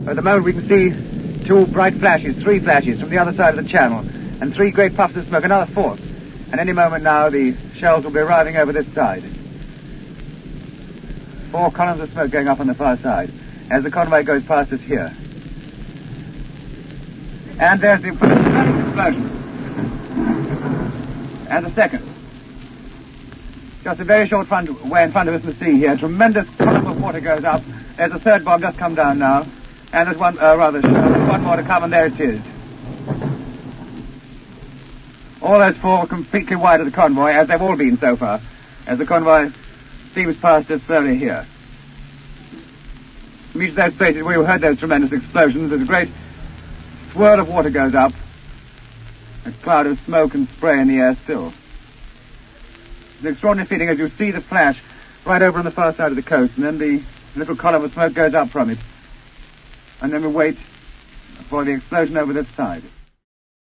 At the moment we can see two bright flashes, three flashes from the other side of the channel, and three great puffs of smoke, another fourth. And any moment now the shells will be arriving over this side. 4 columns of smoke going up on the far side as the convoy goes past us here. And there's the explosion. And the second. Just a very short way in front of us to see here. Tremendous column of water goes up. There's a third bomb just come down now. And there's one more to come, and there it is. All those 4 completely wide of the convoy, as they've all been so far, as the convoy steams past us slowly here. From each of those places where we heard those tremendous explosions, there's a great swirl of water goes up, a cloud of smoke and spray in the air still. It's an extraordinary feeling as you see the flash right over on the far side of the coast, and then the little column of smoke goes up from it. And then we wait for the explosion over this side.